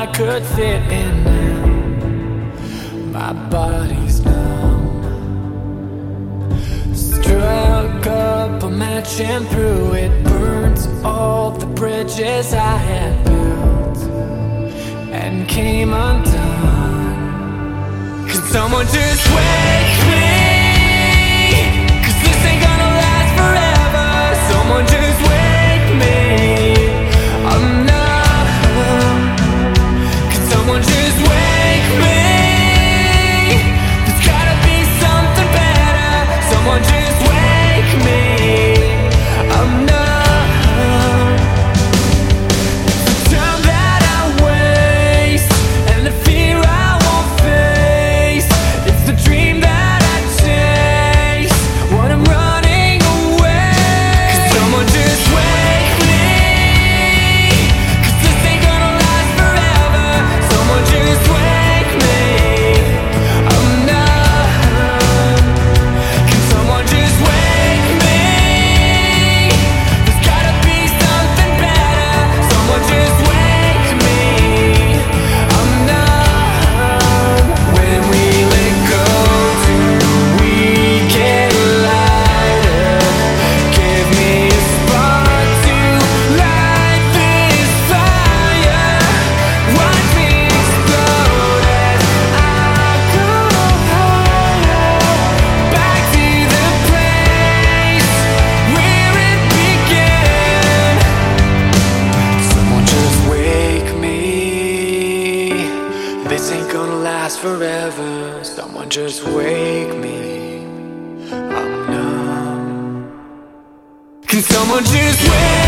I could fit in now. My body's numb. Struck up a match and through it burns all the bridges I had built and came undone. Can someone just wake me? 'Cause this ain't gonna last forever. Someone just wake me. I'm numb. Can someone just wake me? There's gotta be something better. Someone just wake me. I'm numb. The time that I waste and the fear I won't face. It's the dream that I chase when I'm running away. Can someone just wake me? 'Cause this ain't gonna last forever. Someone just wake me. I'm numb. Can someone just wake me? There's gotta be something better. Someone just wake me. I'm numb. When we let go, do we get lighter? Give me a spark to light this fire. Watch me explode as I go higher. Back to the place where it began. Someone just wake me. This ain't gonna last forever. Someone just wake me. I'm numb. Can someone just wake